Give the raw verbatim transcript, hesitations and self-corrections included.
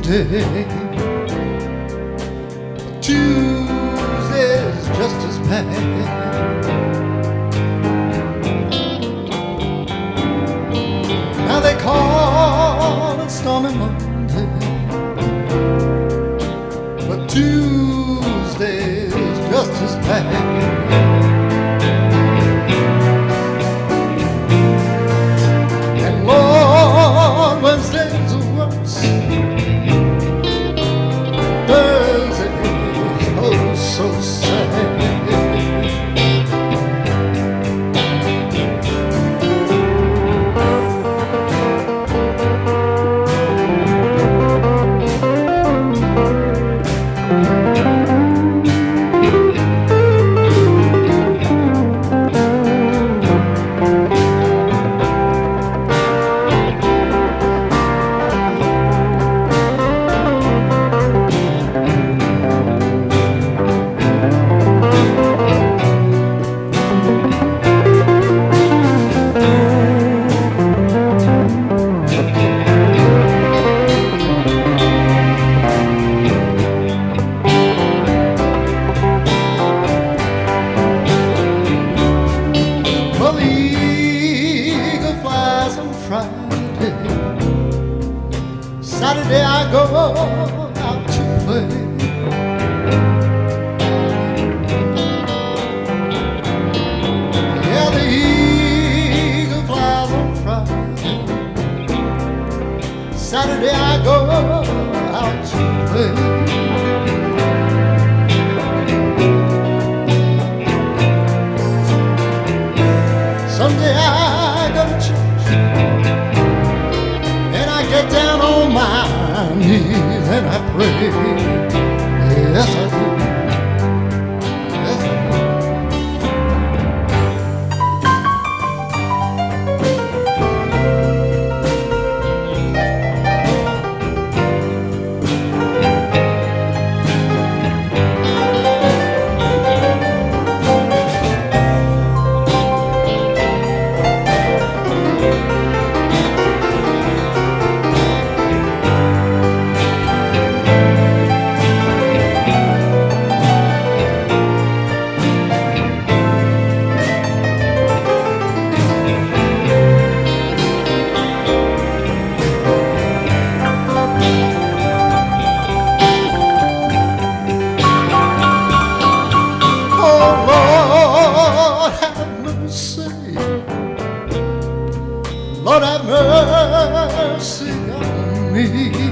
Monday. Tuesday's just as bad. Now they call it Stormy Monday, but Tuesday's just as bad. Wednesday's worse. Thursday, oh so sad. Saturday I go out to play. Yeah, the eagle flies on Friday. Saturday I go out to play. Sunday I go to church, and I get down on my knees and I pray. Yes, I do. Yes, I do. Lord have mercy on me.